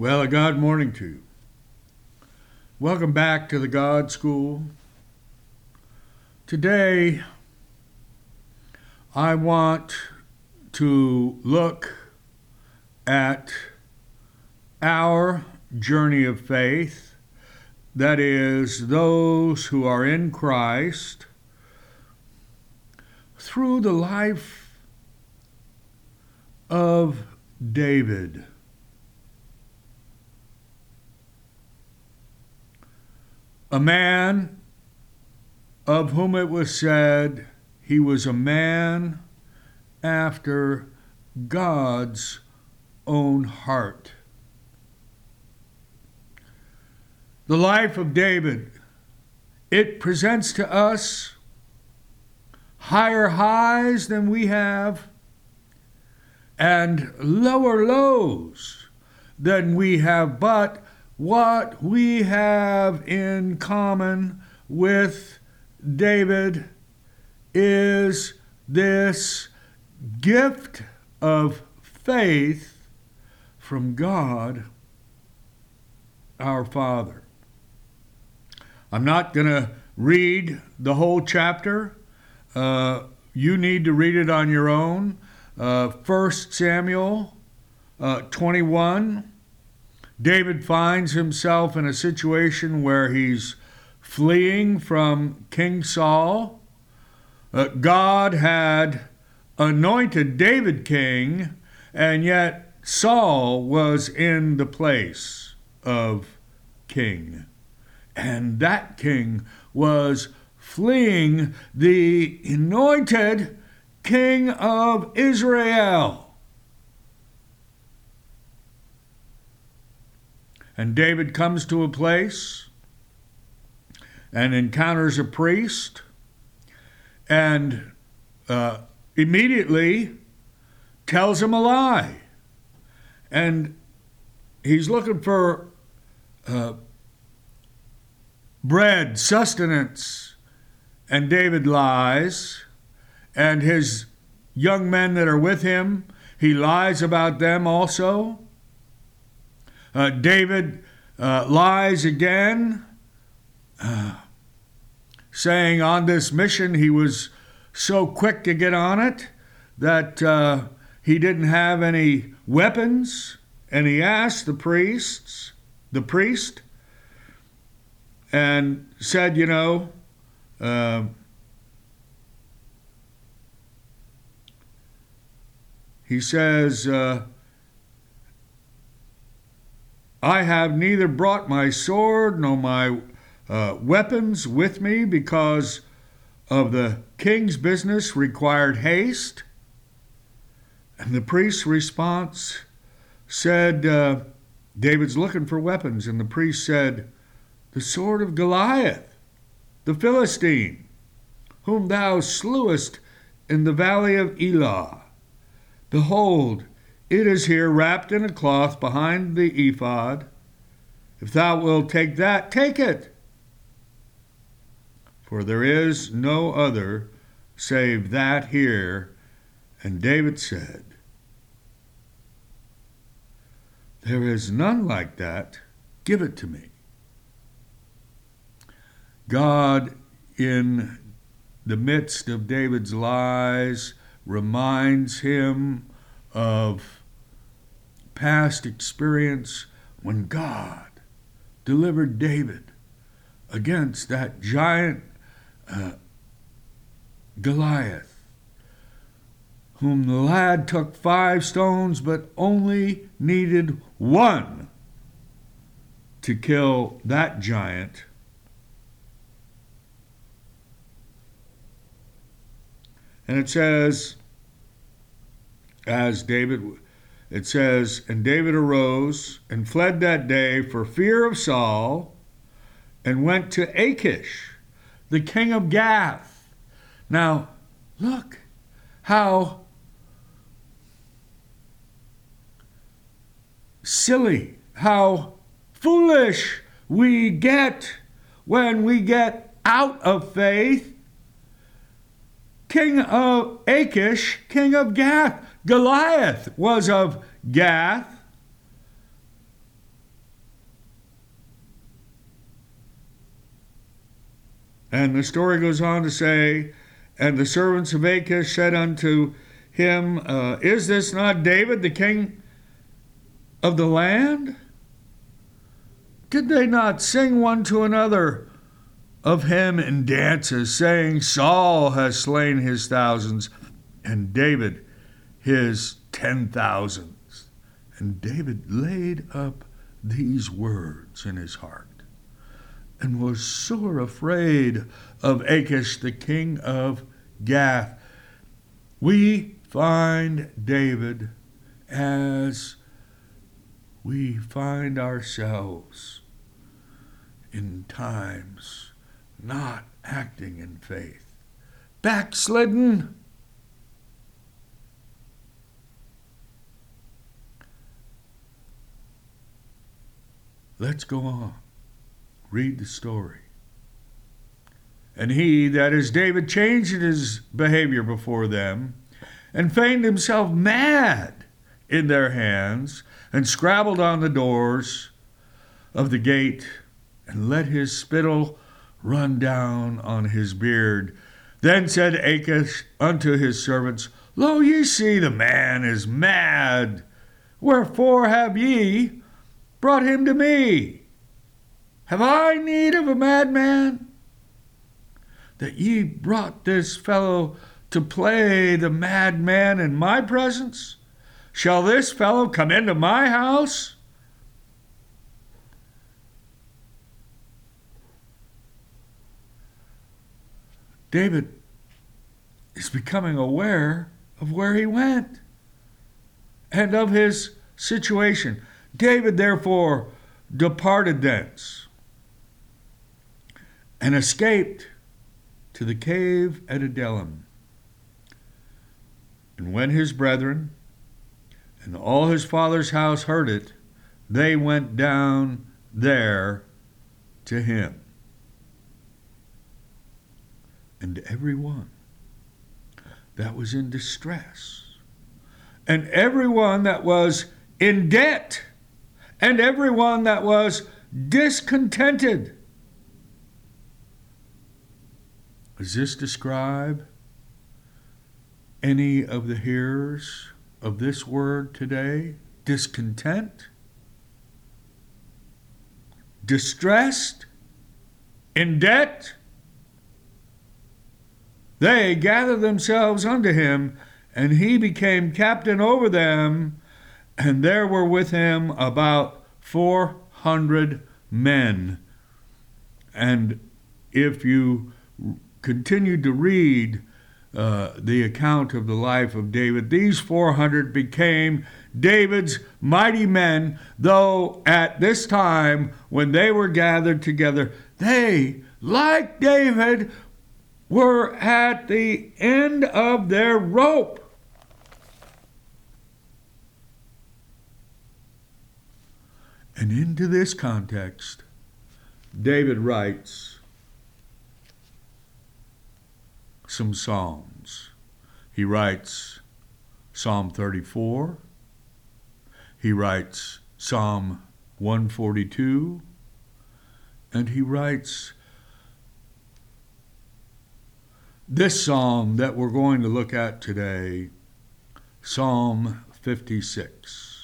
Well, a God morning to you. Welcome back to the God School. Today, I want to look at our journey of faith, that is, those who are in Christ, through the life of David. A man of whom it was said he was a man after God's own heart. The life of David, it presents to us higher highs than we have and lower lows than we have, but what we have in common with David is this gift of faith from God, our Father. I'm not going to read the whole chapter. You need to read it on your own. 1 Samuel 21. David finds himself in a situation where he's fleeing from King Saul. God had anointed David king, and yet Saul was in the place of king. And that king was fleeing the anointed king of Israel. And David comes to a place and encounters a priest and immediately tells him a lie. And he's looking for bread, sustenance. And David lies. And his young men that are with him, he lies about them also. David lies again, saying on this mission he was so quick to get on it that he didn't have any weapons, and he asked the priest, and said, he says, I have neither brought my sword nor my weapons with me because of the king's business required haste. And the priest's response said, David's looking for weapons. And the priest said, the sword of Goliath, the Philistine, whom thou slewest in the valley of Elah. Behold, it is here wrapped in a cloth behind the ephod. If thou wilt take that, take it. For there is no other save that here. And David said, there is none like that. Give it to me. God, in the midst of David's lies, reminds him of past experience when God delivered David against that giant Goliath, whom the lad took 5 stones but only needed 1 to kill that giant. And it says, and David arose and fled that day for fear of Saul and went to Achish, the king of Gath. Now, look how silly, how foolish we get when we get out of faith. King of Achish, king of Gath. Goliath was of Gath. And the story goes on to say, and the servants of Achish said unto him, Is this not David, the king of the land? Did they not sing one to another of him in dances, saying, Saul has slain his thousands, and David his 10,000s? And David laid up these words in his heart, and was sore afraid of Achish, the king of Gath. We find David as we find ourselves in times not acting in faith, backslidden. Let's go on. Read the story. And he, that is David, changed his behavior before them, and feigned himself mad in their hands, and scrabbled on the doors of the gate, and let his spittle run down on his beard. Then said Achish unto his servants, Lo, ye see the man is mad. Wherefore have ye brought him to me? Have I need of a madman, that ye brought this fellow to play the madman in my presence? Shall this fellow come into my house? David is becoming aware of where he went and of his situation. David therefore departed thence and escaped to the cave at Adullam. And when his brethren and all his father's house heard it, they went down there to him. And every one that was in distress, and every one that was in debt, and every one that was discontented. Does this describe any of the hearers of this word today? Discontent? Distressed? In debt? They gathered themselves unto him, and he became captain over them, and there were with him about 400 men. And if you continue to read the account of the life of David, these 400 became David's mighty men, though at this time, when they were gathered together, they, like David, were at the end of their rope. And into this context, David writes some psalms. He writes Psalm 34. He writes Psalm 142. And he writes this psalm that we're going to look at today, Psalm 56.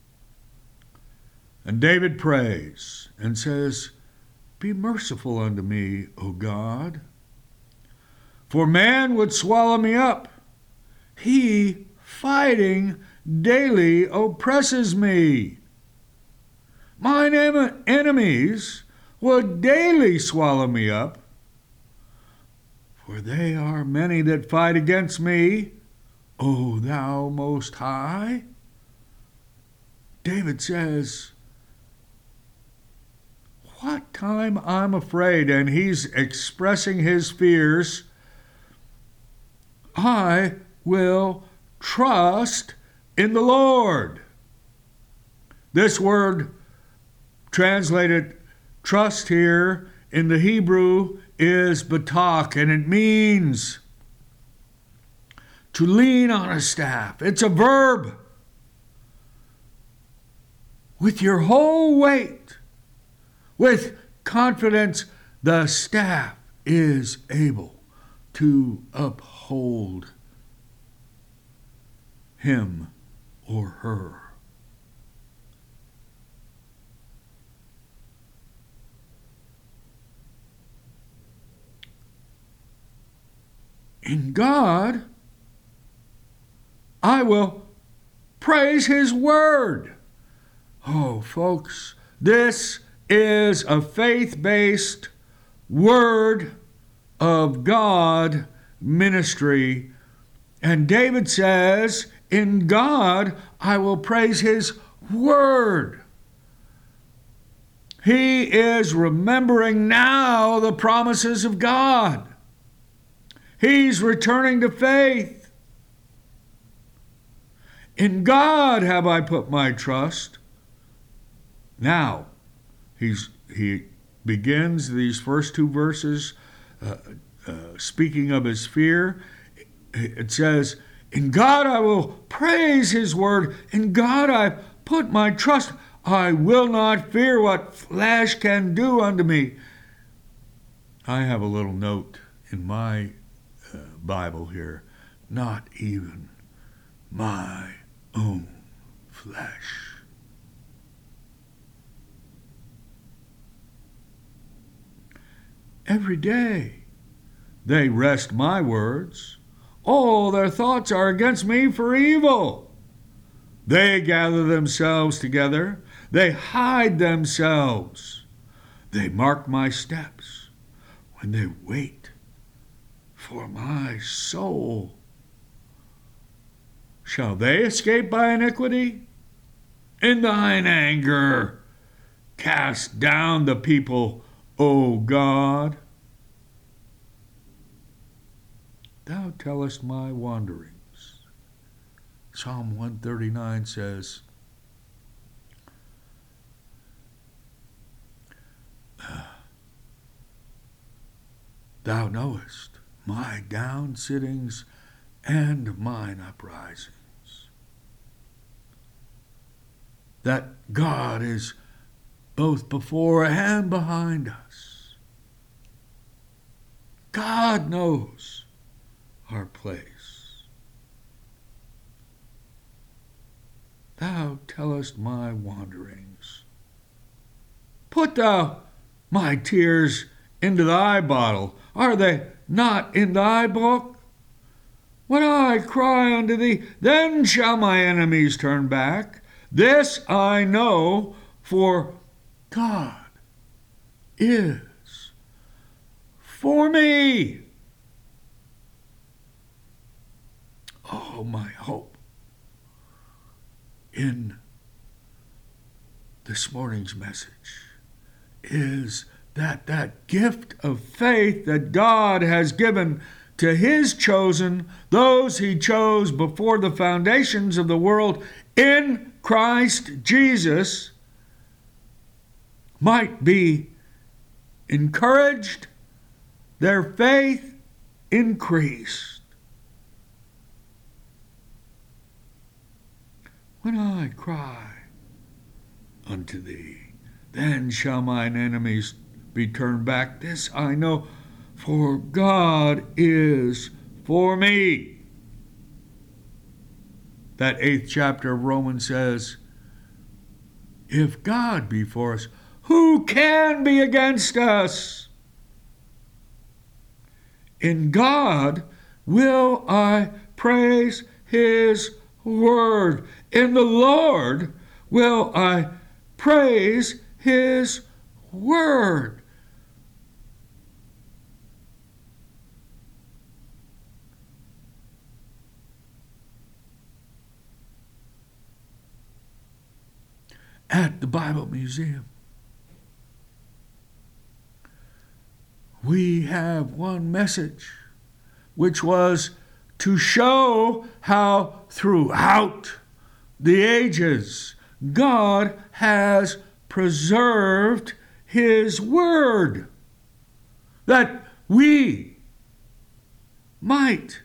And David prays and says, Be merciful unto me, O God, for man would swallow me up. He, fighting daily, oppresses me. Mine enemies would daily swallow me up. For they are many that fight against me, O thou most high. David says, what time I'm afraid, and he's expressing his fears, I will trust in the Lord. This word translated trust here in the Hebrew is batak, and it means to lean on a staff. It's a verb. With your whole weight, with confidence, the staff is able to uphold him or her. In God, I will praise his word. Oh, folks, this is a faith-based word of God ministry. And David says, in God, I will praise his word. He is remembering now the promises of God. He's returning to faith. In God have I put my trust. Now, he begins these first two verses speaking of his fear. It says, in God I will praise his word. In God I put my trust. I will not fear what flesh can do unto me. I have a little note in my Bible here. Not even my own flesh. Every day they wrest my words. All their thoughts are against me for evil. They gather themselves together. They hide themselves. They mark my steps when they wait for my soul. Shall they escape by iniquity? In thine anger, cast down the people, O God. Thou tellest my wanderings. Psalm 139 says, Thou knowest my down sittings and mine uprisings. That God is both before and behind us. God knows our place. Thou tellest my wanderings. Put thou my tears into thy bottle. Are they not in thy book? When I cry unto thee, then shall my enemies turn back. This I know, for God is for me. Oh, my hope in this morning's message is that gift of faith that God has given to his chosen, those he chose before the foundations of the world in Christ Jesus, might be encouraged, their faith increased. When I cry unto thee, then shall mine enemies be turned back. This I know, for God is for me. That 8th chapter of Romans says, if God be for us, who can be against us? In God will I praise his word. In the Lord will I praise his word. At the Bible Museum, we have one message, which was to show how throughout the ages God has preserved his word, that we might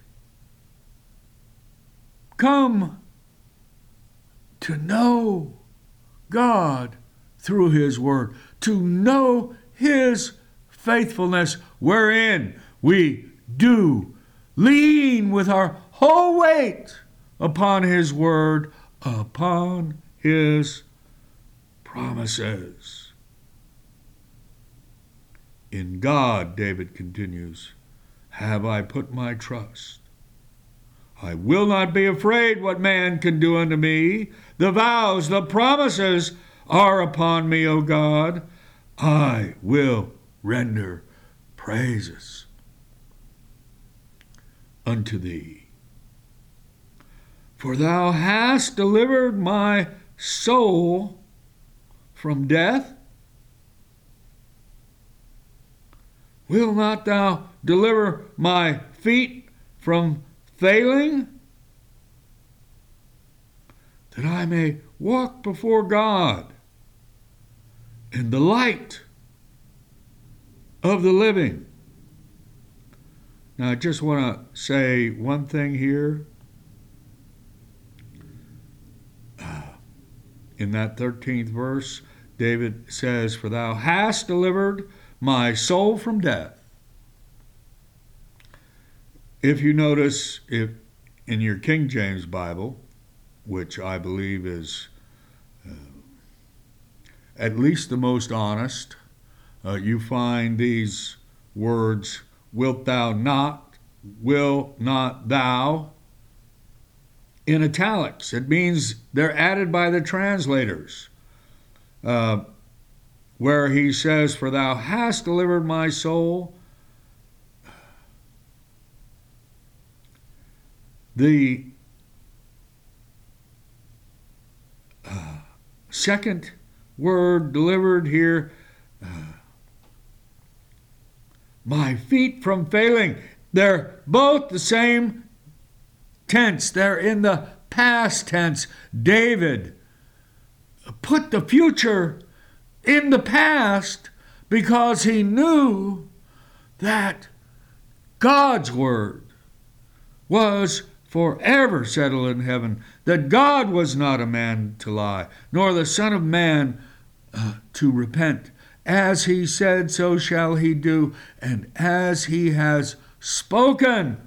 come to know God through his word, to know his faithfulness, wherein we do lean with our whole weight upon his word, upon his promises. In God, David continues, have I put my trust. I will not be afraid what man can do unto me. The vows, the promises are upon me, O God. I will render praises unto thee. For thou hast delivered my soul from death. Will not thou deliver my feet from failing, that I may walk before God in the light of the living? Now, I just want to say one thing here. In that 13th verse, David says, for thou hast delivered my soul from death. If you notice, if in your King James Bible, which I believe is at least the most honest, you find these words, wilt thou not, will not thou, in italics. It means they're added by the translators, where he says, for thou hast delivered my soul. The second word delivered here, my feet from failing, they're both the same tense. They're in the past tense. David put the future in the past because he knew that God's word was forever settled in heaven, that God was not a man to lie, nor the Son of Man to repent. As he said, so shall he do, and as he has spoken,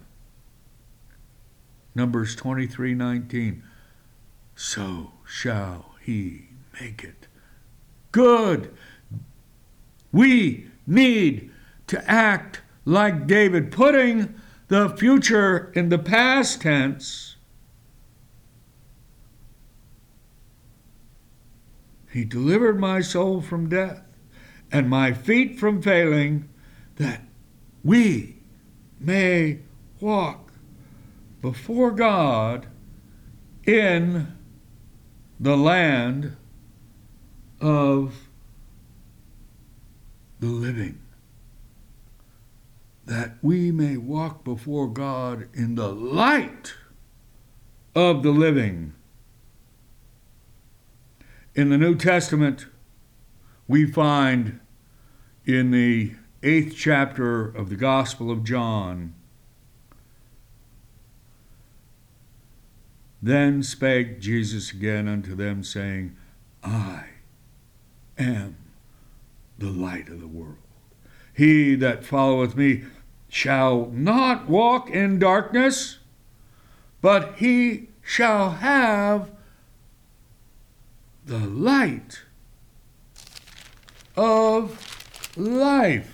Numbers 23:19, so shall he make it good. We need to act like David, putting the future in the past tense. He delivered my soul from death and my feet from failing, that we may walk before God in the land of the living. That we may walk before God in the light of the living. In the New Testament, we find in the 8th chapter of the Gospel of John, then spake Jesus again unto them, saying, I am the light of the world. He that followeth me shall not walk in darkness, but he shall have the light of life.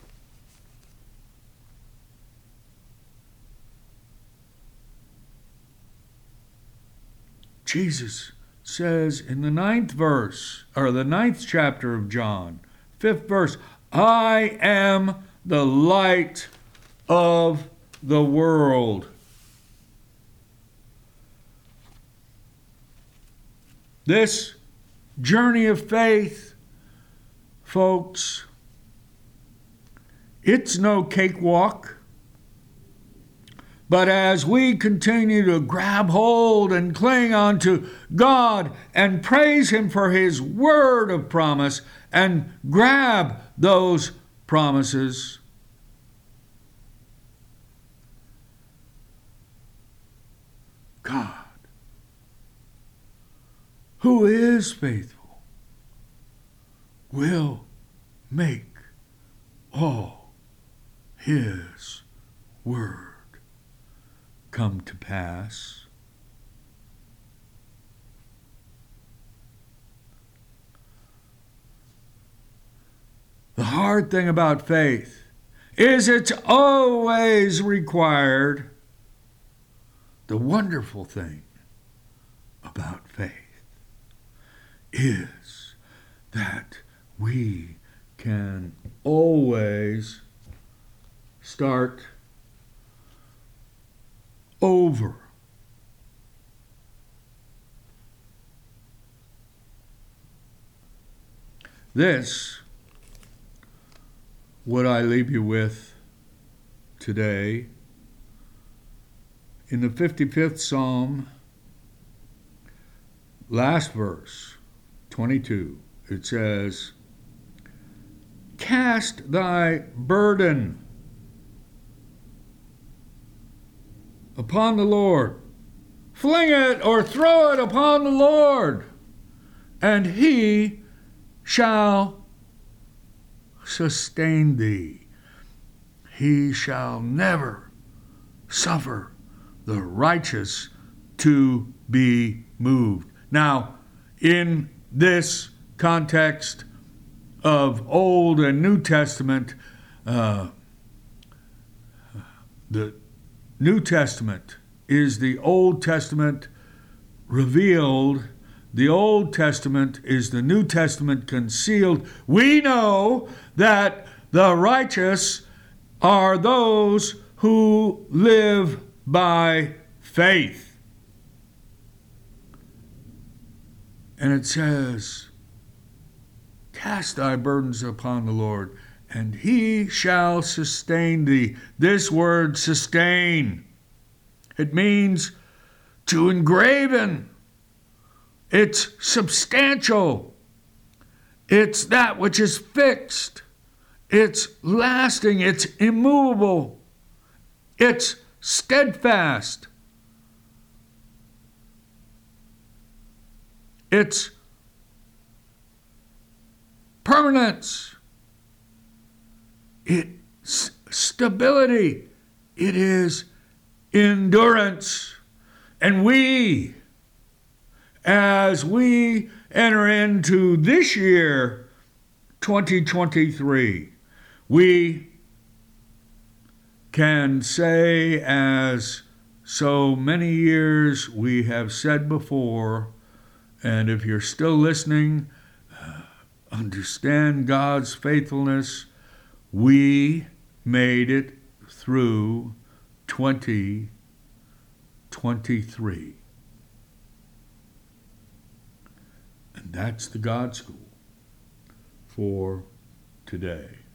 Jesus says in the 9th verse, or the 9th chapter of John, 5th verse, I am the light of the world. This journey of faith, folks, it's no cakewalk. But as we continue to grab hold and cling on to God and praise Him for His word of promise and grab those promises, God, who is faithful, will make all His word come to pass. The hard thing about faith is it's always required. The wonderful thing about faith is that we can always start over. This, what I leave you with today, in the 55th Psalm, last verse, 22, it says, "Cast thy burden upon the Lord. Fling it or throw it upon the Lord, and He shall sustain thee. He shall never suffer the righteous to be moved." Now, in this context of Old and New Testament, the New Testament is the Old Testament revealed. The Old Testament is the New Testament concealed. We know that the righteous are those who live by faith. And it says, "Cast thy burdens upon the Lord, and He shall sustain thee." This word sustain, it means to engraven. It's substantial. It's that which is fixed. It's lasting. It's immovable. It's steadfast. It's permanence. It's stability. It is endurance. And we, as we enter into this year, 2023, we can say, as so many years we have said before, and if you're still listening, understand God's faithfulness. We made it through 2023. And that's the God School for today.